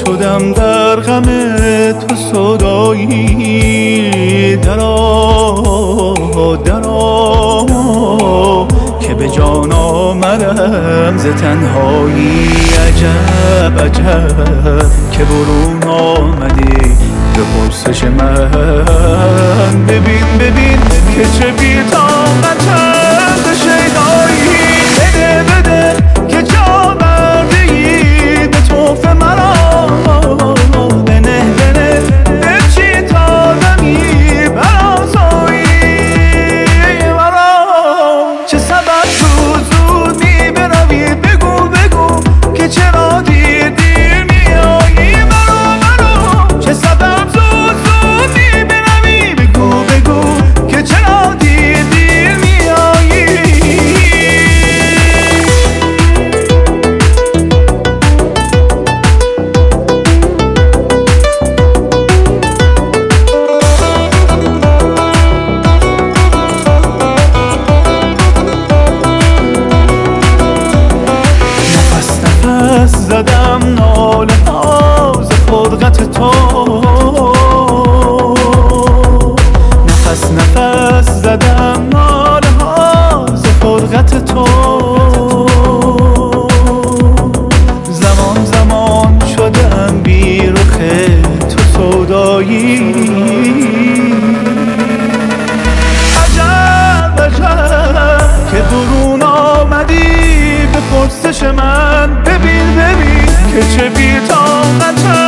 شدم در غم تو سودایی. درا درا که به جان آمدم ز تنهایی. عجب عجب که برون آمدی به پرسش من. ببین ببین که چه بی‌طاقتم به شیدایی. بده بده که جا برده‌ای به طوف مرا. بنه بنه بچین تا دمی برآسایی مرا. چه سبب زود می بروی؟ بگو بگو که چرا دیر دیر میایی مرا. چه سبب زود می بروی؟ بگو بگو که چرا دیر دیر میایی. زدم ناله ها ز فرقت تو. نفس نفس زدم ناله ها ز فرقت تو. زمان زمان شدم بی رخ تو سودایی. عجب عجب که برون آمدی به پرسش من. ببین ببین که چه بی‌طاقتم